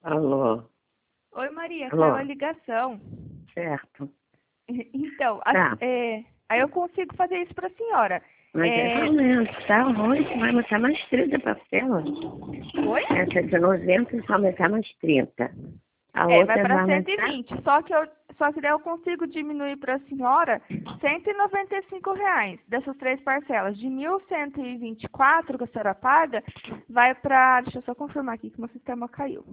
Alô? Oi, Maria, caiu a Alô? ligação. Certo. Então, Tá. aí eu consigo fazer isso para a senhora. Mas É, realmente, tá ruim, vai aumentar mais 30 parcelas. oi? Essa de 90 vai aumentar mais 30. A Vai outra vai para aumentar? 120. Só que daí eu consigo diminuir para a senhora R$ 195 dessas três parcelas. De 1.124 que a senhora paga, vai para. Deixa eu só confirmar aqui que meu sistema caiu.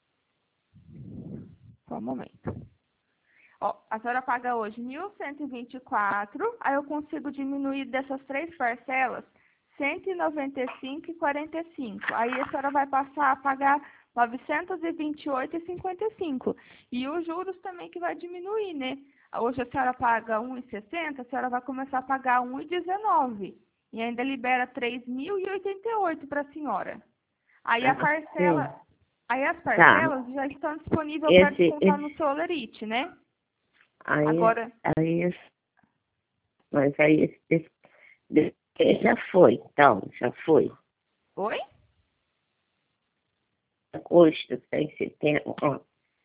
Só um momento. Ó, a senhora paga hoje 1.124, aí eu consigo diminuir dessas três parcelas 195,45. Aí a senhora vai passar a pagar 928,55. E os juros também que vai diminuir, né? Hoje a senhora paga 1,60, a senhora vai começar a pagar 1,19. E ainda libera 3.088 para a senhora. Aí a Ah, sim. parcela, aí as Tá. parcelas já estão disponíveis para Esse, descontar no esse, Solerite, né? aí, Agora, aí, mas aí, esse já foi, então, já foi. oi? Agosto, tá em setembro, ó,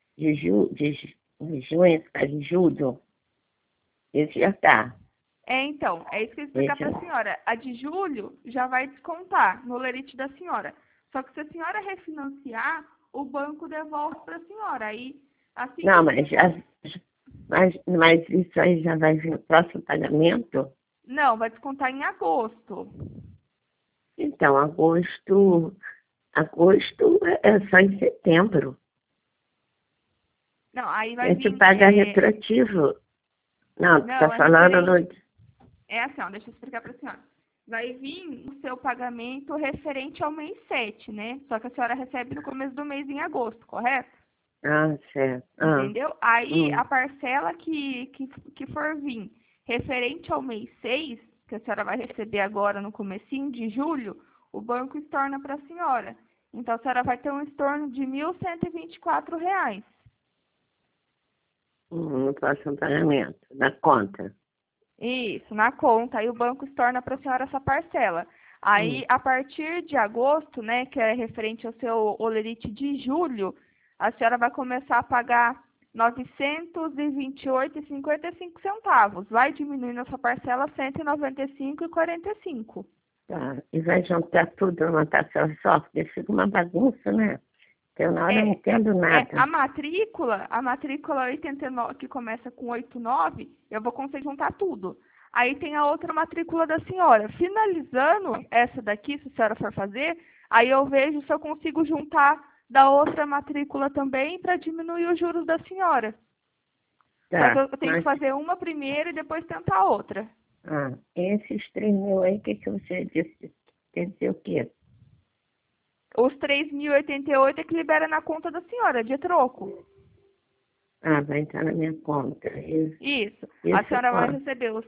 de junho, tá de julho, esse já tá. Então, é isso que eu ia explicar Esse para a já. senhora. A de julho já vai descontar no lerite da senhora. Só que se a senhora refinanciar, o banco devolve para a senhora. Aí, assim que Não, mas já, descontar. mas isso aí já vai vir no próximo pagamento? Não, vai descontar em agosto. Então, agosto é só em setembro. Não, aí A vai gente vir. paga retroativo. Não, tu tá Não, é falando referente. no. É assim, ó, deixa eu explicar para a senhora. Vai vir o seu pagamento referente ao mês 7, né? Só que a senhora recebe no começo do mês em agosto, correto? Ah, certo. Ah, Entendeu? Aí hum, a parcela que for vir referente ao mês 6, que a senhora vai receber agora no comecinho de julho, o banco estorna para a senhora. Então a senhora vai ter um estorno de R$ 1.124. no próximo pagamento, na conta. Isso, na conta. Aí o banco estorna para a senhora essa parcela. Hum, Aí, a partir de agosto, né, que é referente ao seu olerite de julho, a senhora vai começar a pagar R$ 928,55. Vai diminuindo essa parcela 195,45. tá. E vai juntar tudo numa taxa só, porque fica uma bagunça, né? Eu na hora não É, entendo a nada. matrícula 89, que começa com 89, eu vou conseguir juntar tudo. Aí tem a outra matrícula da senhora. Finalizando essa daqui, se a senhora for fazer, aí eu vejo se eu consigo juntar da outra matrícula também para diminuir os juros da senhora. Só que Tá, eu tenho que mas fazer uma primeiro e depois tentar a outra. esses 3.000 aí, o que que você disse? Quer dizer o quê? Os 3.088 é que libera na conta da senhora, de troco. Ah, vai entrar na minha conta. Isso. A Isso senhora vai quanto? receber os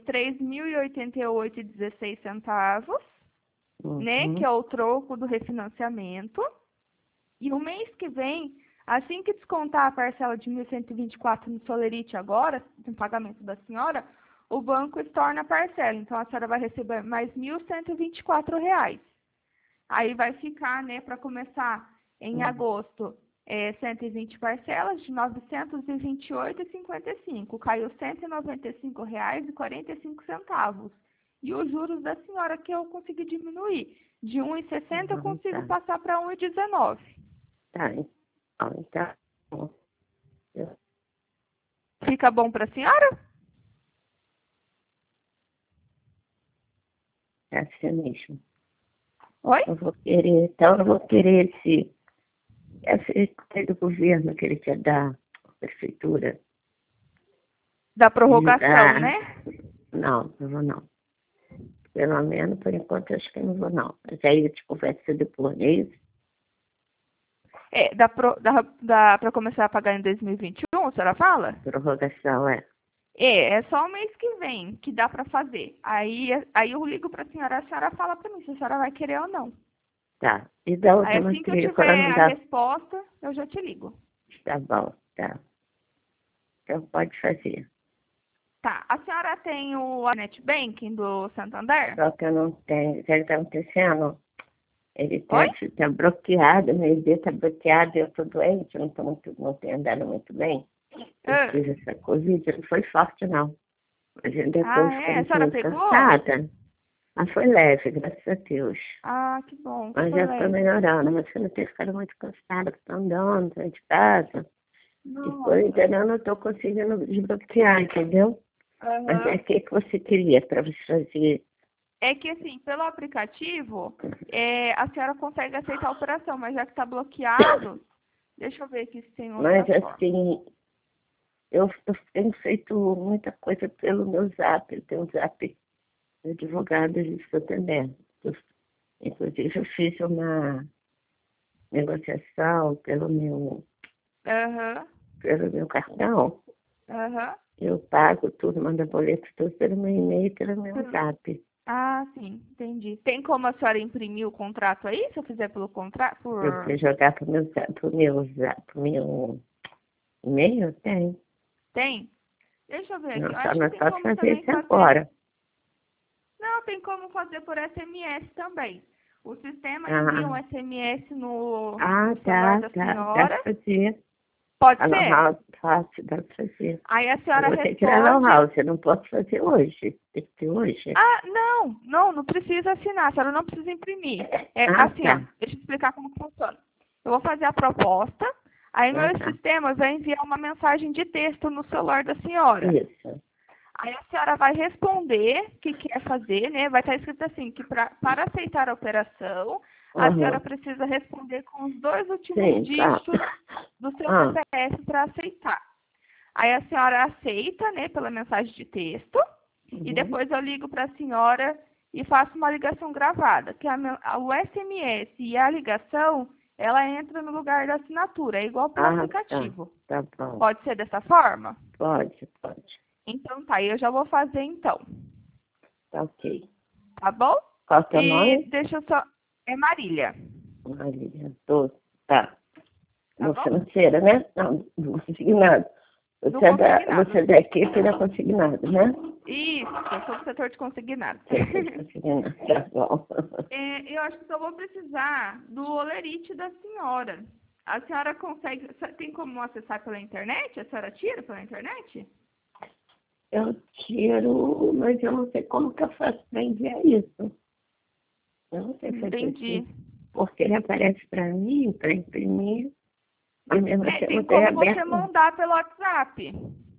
3.088,16, né, que Uhum. é o troco do refinanciamento. E o mês que vem, assim que descontar a parcela de 1.124 no Solerite agora, no pagamento da senhora, o banco estorna a parcela. Então, a senhora vai receber mais R$ 1.124. Aí vai ficar, né, para começar em Uhum. agosto, 120 parcelas de R$ 928,55. Caiu R$ 195,45. E os juros da senhora que eu consegui diminuir. De 1,60 eu Uhum, consigo tá. passar para 1,19. Tá, então, eu- Fica bom para a senhora? é assim mesmo. Oi? Eu vou querer esse do governo que ele quer dar, a prefeitura, Da de prorrogação, dar, né? não vou não. Pelo menos, por enquanto, acho que não vou não. Mas aí eu te converso depois, é isso? Dá para começar a pagar em 2021, a senhora fala? Prorrogação, é. É só o mês que vem que dá para fazer. Aí eu ligo para a senhora fala para mim se a senhora vai querer ou não. Tá. E da Aí outra assim que eu matrícula tiver não a dá. resposta, eu já te ligo. Tá bom, tá. Então pode fazer. Tá, a senhora tem o Net Banking do Santander? Só que eu não tenho. Sabe o que está acontecendo? Ele Oi? tá bloqueado, meu ID tá bloqueado, eu tô doente, não tenho andado muito bem. Eu Ah, tive essa Covid, não foi forte não. Mas eu ainda tô ah, é? A ficando senhora muito pegou? cansada. Mas foi leve, graças a Deus. Ah, que bom, que Mas foi já estou leve. melhorando, mas eu não tenho ficado muito cansada, porque estou andando, dentro de casa. E por Nossa. entendeu, eu não estou conseguindo desbloquear, entendeu? Mas é Aham. o que você queria para você fazer? É que assim, pelo aplicativo, a senhora consegue aceitar a operação, mas já que está bloqueado, deixa eu ver aqui se tem outra Mas forma. assim, eu tenho feito muita coisa pelo meu zap, eu tenho um zap de advogado, isso também. Inclusive eu fiz uma negociação Aham, pelo meu cartão. aham. Eu pago tudo, mando boleto tudo pelo meu e-mail e pelo meu zap. Ah, sim, entendi. Tem como a senhora imprimir o contrato aí, se eu fizer pelo contrato? Eu fui jogar pro meu e-mail? Tem. Tem? Deixa eu ver aqui. Não, Eu só acho que não tem posso como fazer também isso fazer. agora. Não, tem como fazer por SMS também. O sistema envia um Ah, SMS no celular tá, da dá senhora. pra fazer. Pode A Lan ser? House, fácil, dá pra fazer. Aí a Eu senhora vou ter que ir na Lan responde. House, eu não posso fazer hoje. Tem que ser hoje. Ah, não precisa assinar, a senhora não precisa imprimir. É Ah, assim, ó, tá. deixa eu explicar como que funciona. Eu vou fazer a proposta, aí Ah, meu tá. sistema vai enviar uma mensagem de texto no celular da senhora. Isso. Aí a senhora vai responder o que quer fazer, né? Vai estar escrito assim, que para aceitar a operação, a senhora Aham. precisa responder com os dois últimos Sim, tá. dígitos do seu Ah, CPF para aceitar. Aí a senhora aceita, né, pela mensagem de texto, e uhum. depois eu ligo para a senhora e faço uma ligação gravada, que o SMS e a ligação, ela entra no lugar da assinatura, é igual pelo Ah, tá. aplicativo. Tá bom. Pode ser dessa forma? Pode, pode. Então tá, eu já vou fazer então, Tá ok. tá bom? Qual é o teu E nome? deixa eu só... É Marília, Maria. Tá. tá No bom? financeira, né? Não, do consignado. Do consignado. Você é da equipe da consignado, né? Isso, eu sou do setor de consignado. Setor de consignado, tá bom. Eu acho que só vou precisar do olerite da senhora. A senhora consegue, tem como acessar pela internet? A senhora tira pela internet? Eu tiro, mas eu não sei como que eu faço para enviar isso. Eu não sei fazer Entendi. assim. Porque ele aparece para mim, para imprimir, mas mesmo assim eu Tem não tenho como você aberto. mandar pelo WhatsApp.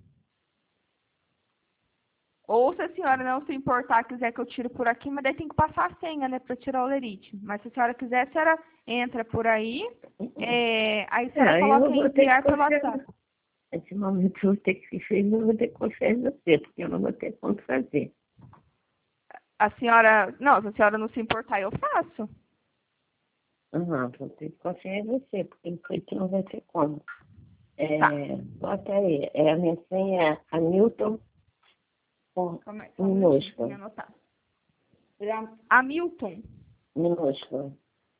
Ou se a senhora não se importar, quiser que eu tire por aqui, mas daí tem que passar a senha, né, para tirar o olerite. Mas se a senhora quiser, a senhora entra por aí, aí a senhora coloca Eu em vou ter que enviar pelo confiar. WhatsApp. Nesse momento eu vou ter que fazer, eu vou ter que confiar em você, porque eu não vou ter como fazer. A senhora, não, se a senhora não se importar, eu faço. Aham, vou ter que confiar em você, porque não sei que não vai ter como. Tá. Bota aí, a minha senha é Hamilton com Calma aí, só um minutinho pra me minúsculo, anotar. Hamilton. minúsculo.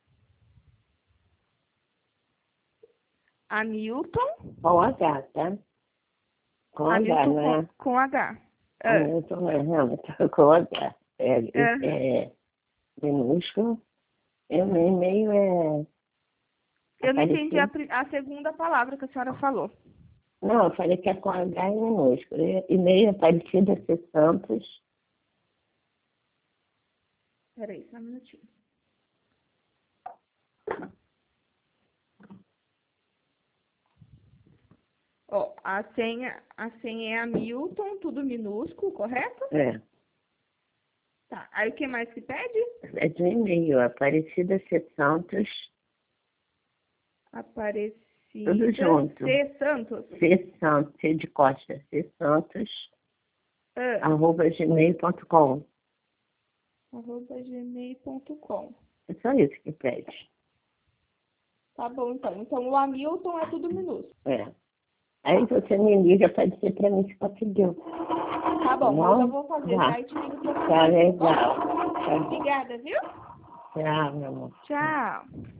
Hamilton. Com H, tá? Com H, Hamilton não é? com H. Ah, Hamilton não é Hamilton, com H. ah. É minúsculo. E o meu e-mail é Eu não entendi aparecido. a segunda palavra que a senhora falou. Não, eu falei que é com H e minúsculo. E-mail é Aparecida C. Santos. Peraí, só um minutinho. Ó, a senha é Hamilton, tudo minúsculo, correto? É, Tá. Aí o que mais que pede? é de e-mail, Aparecida C. Santos, tudo Aparecida junto. C. Santos. C. Santos, C de Costa, C. Santos, Ah, @gmail.com. @gmail.com. É só isso que pede. Tá bom, então. Então o Hamilton é tudo minúsculo. É. Aí você me liga para dizer para mim se conseguiu. Tá Tá bom, eu já bom? vou fazer Tá. já e te ligo pra Tá você, tá bom? legal. Tá bom. Obrigada, viu? Tchau, meu amor. Tchau.